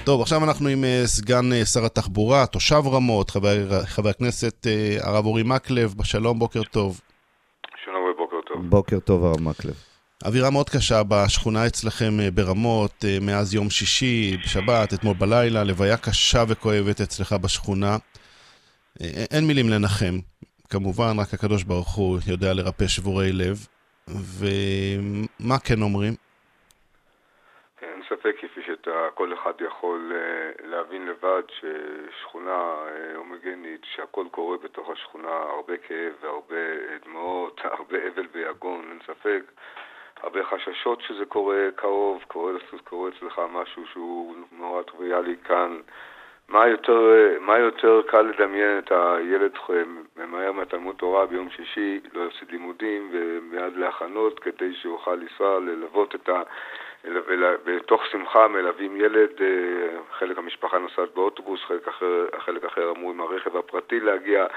טוב, עכשיו אנחנו עם סגן שר התחבורה, תושב רמות, חבר הכנסת הרב אורי מקלב. בשלום, בוקר טוב. שלום ובוקר טוב. בוקר טוב, הרב מקלב. אווירה מאוד קשה בשכונה אצלכם ברמות, מאז יום שישי, בשבת, אתמול בלילה, לוויה קשה וכואבת אצלך בשכונה. אין מילים לנחם. כמובן, רק הקדוש ברוך הוא יודע לרפא שבורי לב. ומה כן אומרים? אין ספק, כפי שכל אחד יכול להבין לבד, ששכונה הומוגנית, שהכל קורה בתוך השכונה, הרבה כאב והרבה דמעות, הרבה אבל ויגון, אין ספק. הרבה חששות שזה קורה קרוב, קורה אצלך משהו שהוא נורא טריוויאלי כאן. מה יותר קל לדמיין את הילד ממהר מהתלמוד תורה ביום שישי, לא יפסיד לימודים ומיד להכנות כדי שיוכל לנסוע, ללוות את בתוך שמחה מלווים ילד, חלק המשפחה נוסעת באוטובוס, חלק אחר אמור עם הרכב הפרטי להגיע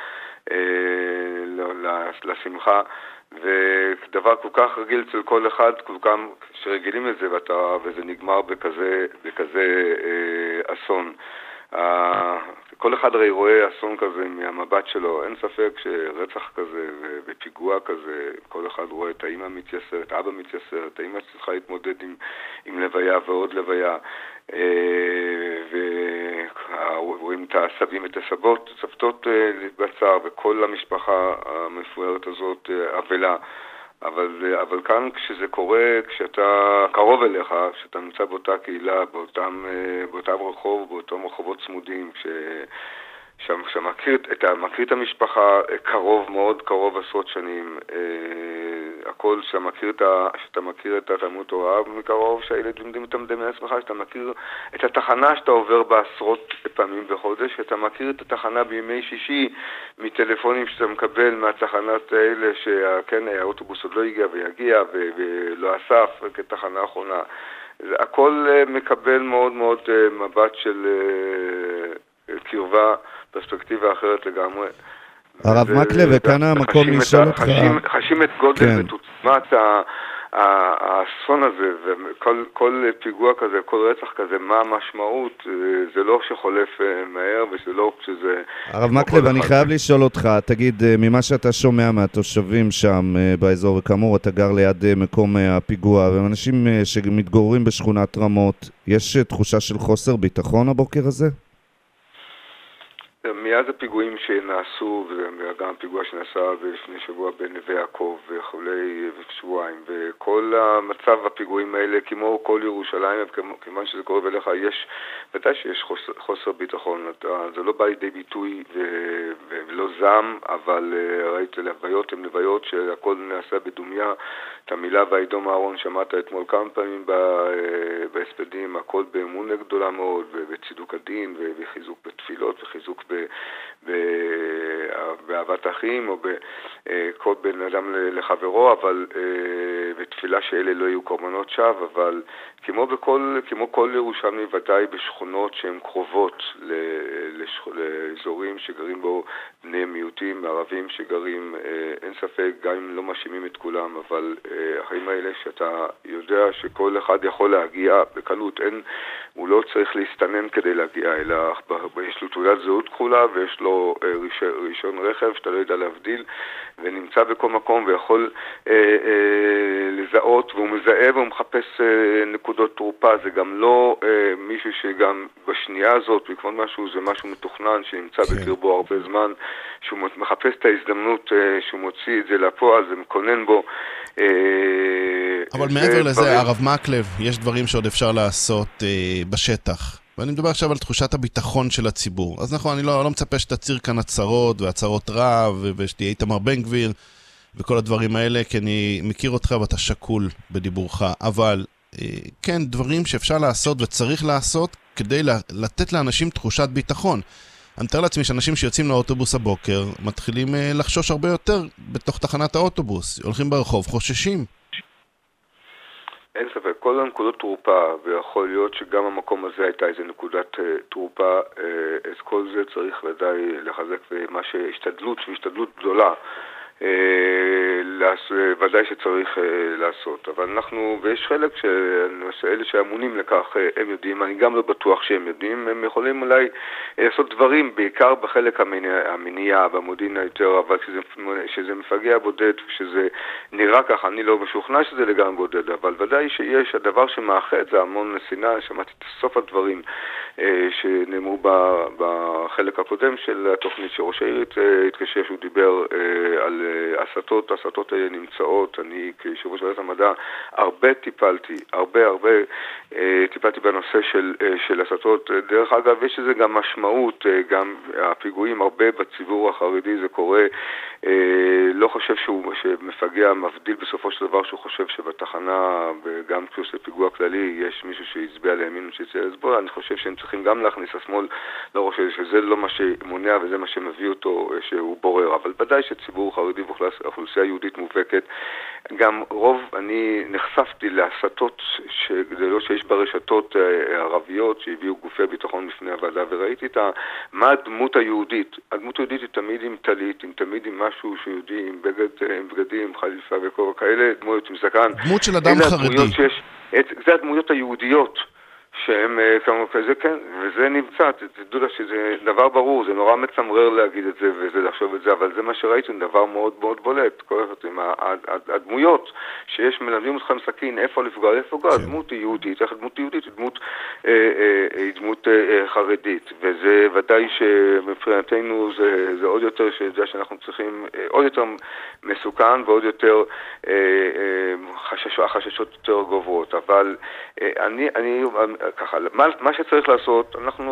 לשמחה, ודבר כל כך רגיל אצל כל אחד, כל כך שרגילים לזה, וזה נגמר בכזה אסון. כל אחד הרי רואה אסון כזה מהמבט שלו, אין ספק שרצח כזה ופיגוע כזה, כל אחד רואה את האמא מתייסרת, האבא מתייסרת, האמא צריכה להתמודד עם לוויה ועוד לוויה, ורואים את הסבים ואת הסבתות בצער, וכל המשפחה המפוארת הזאת אבלה. אבל כאן כשזה קורה, כשאתה קרוב אליך, כשאתה נמצא באותה קהילה, באותם רחובות צמודים, שאתה מכיר את המשפחה קרוב, מאוד קרוב, עשרות שנים, הכל שאתה מכיר את התלמוד תורה מקרוב, שהילדים לומדים את המדמה עצמך, שאתה מכיר את התחנה שאתה עובר בעשרות פעמים בחודש, שאתה מכיר את התחנה בימי שישי מטלפונים שאתה מקבל מהתחנת האלה, שכן האוטובוס עוד לא הגיע ויגיע ולא אסף כתחנה האחרונה. הכל מקבל מאוד מאוד מבט של קרבה, פרספקטיבה אחרת לגמרי. הרב מקלב, וכאן המקום לשאול אותך... חשים את גודל ותוצמת האסון הזה, וכל פיגוע כזה, כל רצח כזה, מה המשמעות? זה לא שחולף מהר, וזה לא שזה... הרב מקלב, אני חייב לשאול אותך, תגיד, ממה שאתה שומע מהתושבים שם באזור, וכאמור, אתה גר ליד מקום הפיגוע, ואנשים שמתגוררים בשכונת רמות, יש תחושה של חוסר ביטחון הבוקר הזה? מאז הפיגועים שנעשו, וגם הפיגוע שנעשה לפני שבוע בנווה יעקב וכולי שבועיים, וכל המצב הפיגועים האלה, כמו כל ירושלים, כיוון שזה קורה אליך, ודאי שיש חוסר ביטחון. זה לא בא לידי ביטוי ולא זעם, אבל ראית לוויות, הן לוויות שהכל נעשה בדומיה. את המילה והידום הארון שמעת אתמול כמה פעמים בהספדים, הכל באמונה גדולה מאוד, ובצידוק הדין, וחיזוק בתפילות, וחיזוק באהבת אחים, או בכל בן אדם לחברו, אבל בתפילה שאלה לא יהיו קורבנות שווא, אבל כמו כל ירושלמי, ודאי בשכונות שהן קרובות לאזורים שגרים בו בני מיעוטים, ערבים שגרים, אין ספק, גם אם לא מאשימים את כולם, אבל החיים האלה שאתה יודע שכל אחד יכול להגיע בקלות, הוא לא צריך להסתנן כדי להגיע, אלא יש לו תעודת זהות כחולה ויש לו רישיון רכב שאתה לא יודע להבדיל, ונמצא בכל מקום ויכול לזהות, והוא מזהה והוא מחפש נקודות תרופה. זה גם לא מישהו שגם בשנייה הזאת, בעקבות משהו, זה משהו מתוכנן שנמצא בקרבו הרבה זמן, שהוא מחפש את ההזדמנות, שהוא מוציא את זה לפועל, זה מקונן בו. אבל מעבר לזה, הרב מקלב, יש דברים שעוד אפשר לעשות בשטח. ואני מדבר עכשיו על תחושת הביטחון של הציבור. אז נכון, אני לא מצפה שתציר כאן הצהרות והצהרות רב, ושתהיה איתמר בן גביר וכל הדברים האלה, כי אני מכיר אותך ואתה שקול בדיבורך. אבל כן, דברים שאפשר לעשות וצריך לעשות כדי לתת לאנשים תחושת ביטחון. אני מתאר לעצמי שאנשים שיוצאים לאוטובוס הבוקר מתחילים לחשוש הרבה יותר בתוך תחנת האוטובוס. הולכים ברחוב, חוששים. אין ספק, כל הנקודות תרופה, ויכול להיות שגם המקום הזה הייתה איזו נקודת תרופה, אז כל זה צריך ודאי לחזק, ומה שהשתדלות גדולה, ודאי שצריך לעשות, אבל אנחנו, ויש חלק שאלה שאמונים לכך, הם יודעים, אני גם לא בטוח שהם יודעים, הם יכולים אולי לעשות דברים, בעיקר בחלק המניעה, במודיעין היותר, אבל שזה מפגע בודד, שזה נראה ככה, אני לא משוכנע שזה לגמרי בודד, אבל ודאי שיש הדבר שמאחד, זה המון שנאה, שמעתי את סוף הדברים שנאמרו בחלק הקודם של התוכנית שראש העיר התקשר, שהוא דיבר על הסתות נמצאות. אני כיושב ראש ועדת המדע הרבה טיפלתי בנושא של הסתות. דרך אגב, יש לזה גם משמעות, גם הפיגועים הרבה בציבור החרדי זה קורה. לא חושב שמפגע מבדיל בסופו של דבר שהוא חושב שבתחנה, גם כשעושה פיגוע כללי, יש מישהו שיצביע לימין ושיצביע לסבול. אני חושב שהם צריכים גם להכניס השמאל לראש, שזה לא מה שמונע וזה מה שמביא אותו שהוא בורר. אבל ודאי שציבור חרדי ואוכלוסייה יהודית מובהקת, גם רוב, אני נחשפתי להסתות גדולות שיש ברשתות ערביות שהביאו גופי ביטחון בפני הוועדה, וראיתי מה הדמות היהודית. הדמות היהודית היא תמיד עם טלית, תמיד עם משהו שיהודי, עם בגדים, חליפה וכל כאלה, דמויות עם זקן. דמות של אדם חרדי. זה הדמויות היהודיות. שהם כזה, כן, וזה נמצא, תדעו לה שזה דבר ברור, זה נורא מצמרר להגיד את זה וזה לחשוב את זה, אבל זה מה שראיתי, זה דבר מאוד מאוד בולט, כל אחד, הדמויות שיש מלמדים אתכם סכין, איפה לפגוע, הדמות היא יהודית, דמות יהודית היא דמות חרדית, וזה ודאי שמבחינתנו זה עוד יותר, שזה שאנחנו צריכים, עוד יותר מסוכן ועוד יותר החששות יותר גוברות, אבל אני ככה, מה שצריך לעשות, אנחנו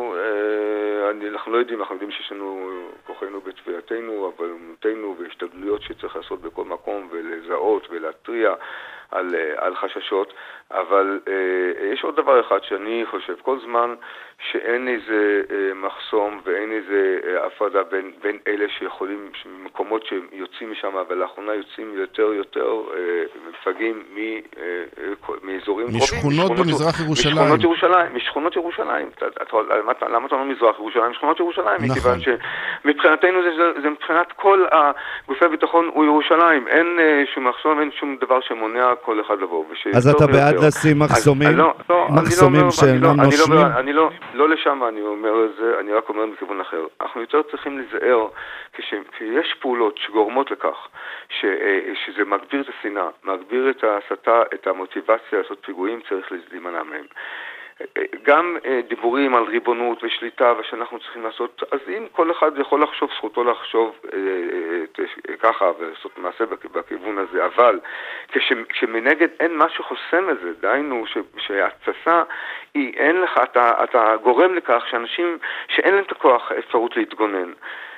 לא יודעים, אנחנו יודעים שיש לנו כוחנו בתביעתנו, אבל אמונתנו והשתדלויות שצריך לעשות בכל מקום ולזהות ולהטריע על חששות, אבל יש עוד דבר אחד שאני חושב, כל זמן שאין איזה מחסום ואין איזה הפרדה בין אלה שיכולים, מקומות שיוצאים משם, ולאחרונה יוצאים יותר מפגעים מאזורים קרובים. משכונות במזרח ירושלים. משכונות ירושלים. למה אתה אומר מזרח ירושלים? משכונות ירושלים. מכיוון שמבחינתנו זה מבחינת כל גופי הביטחון הוא ירושלים. אין שום מחסום, אין שום דבר שמונע כל אחד לבוא. אז אתה בעד לשים מחסומים? מחסומים שאינם נושמים? אני לא לשם אני אומר את זה, אני רק אומר מכיוון אחר. אנחנו יותר צריכים להיזהר כשיש פעולות שגורמות לכך שזה מגביר את השנאה, מגביר את ההסתה, את המוטיבציה לעשות פיגועים, צריך להימנע מהם. גם דיבורים על ריבונות ושליטה ושאנחנו צריכים לעשות, אז אם כל אחד יכול לחשוב, זכותו לחשוב ככה ולעשות מעשה בכיוון הזה, אבל כשמנגד אין משהו חוסם את זה, דיינו שההצסה היא, אין לך, אתה גורם לכך שאנשים שאין להם את הכוח אפשרות להתגונן,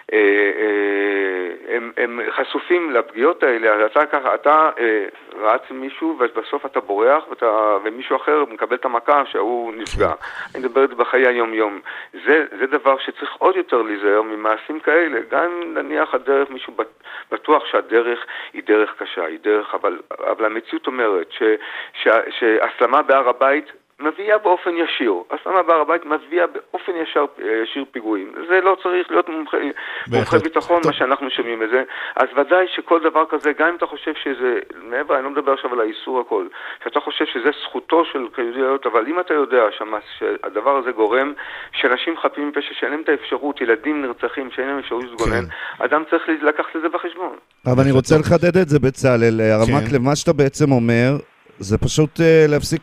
הם חשופים לפגיעות האלה, אתה רץ מישהו ובסוף אתה בורח ומישהו אחר מקבל את המכה שהוא נפגע. אני מדבר את זה בחיי היום-יום. זה דבר שצריך עוד יותר להיזהר ממעשים כאלה. גם אם נניח הדרך, מישהו בטוח שהדרך היא דרך קשה, היא דרך, אבל המציאות אומרת שהסלמה בהר הבית מביאה באופן ישיר. הסלמה בהר הבית מביאה באופן ישיר פיגועים. זה לא צריך להיות מומחה ביטחון, מה שאנחנו שומעים את זה. אז ודאי שכל דבר כזה, גם אם אתה חושב שזה, מעבר, אני לא מדבר עכשיו על האיסור הכל, שאתה חושב שזה זכותו של כיהודיות, אבל אם אתה יודע שהדבר הזה גורם שאנשים חפים מפשע, שאין להם את האפשרות, ילדים נרצחים, שאין להם אפשרות להתגונן, אדם צריך לקחת את זה בחשבון. אבל אני רוצה לחדד את זה בצלאל, הרב מקלב, מה שאתה בעצם אומר, זה פשוט להפסיק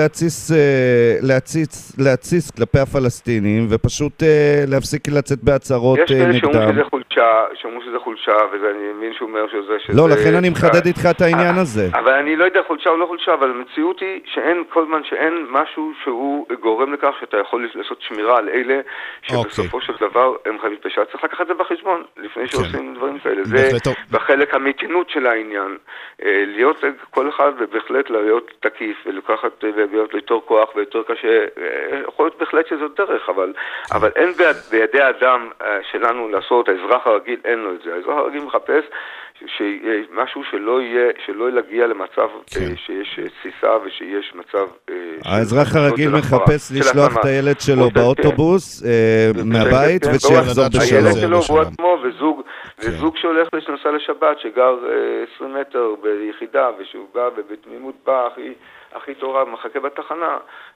להציץ כלפי הפלסטינים, ופשוט להפסיק לצאת בהצהרות נגדם. יש שאומרים שזה חולשה, ואני מבין שהוא אומר שזה... לא, לכן אני מחדד איתך את העניין הזה. אבל אני לא יודע חולשה או לא חולשה, אבל המציאות היא שאין כל זמן שאין משהו שהוא גורם לכך שאתה יכול לעשות שמירה על אלה שבסופו של דבר הם חייבים פשע. צריך לקחת את זה בחשבון לפני שעושים דברים כאלה. זה בחלק המתינות של העניין. להיות כל אחד ובהחלט להיות תקיף ולקחת ולהיות יותר כוח ויותר קשה, יכול להיות בהחלט שזאת דרך, אבל אין בידי האדם שלנו לעשות, האזרח הרגיל אין לו את זה. האזרח הרגיל מחפש משהו שלא יגיע למצב שיש סיסה ושיש מצב... האזרח הרגיל מחפש לשלוח את הילד שלו באוטובוס מהבית ושיחזור בשלום. הילד שלו הוא עצמו וזוג שהולך לנסוע לשבת, שגר 20 מטר ביחידה, ושהוא בא ובתמימות בא הכי תורה, מחכה בתחנה,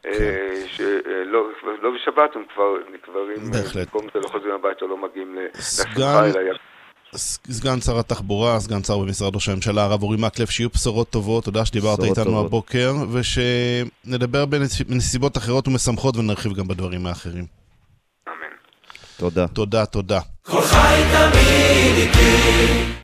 שלא בשבת, הם כבר נקברים, במקום זה לא חוזרים הביתה, לא מגיעים לשמחה אלא סגן שר התחבורה, סגן שר במשרד ראש הממשלה, הרב אורי מקלב, שיהיו בשורות טובות, תודה שדיברת איתנו הבוקר, ושנדבר בנסיבות אחרות ומשמחות ונרחיב גם בדברים האחרים. אמן. תודה. תודה. כל חי תמיד איתי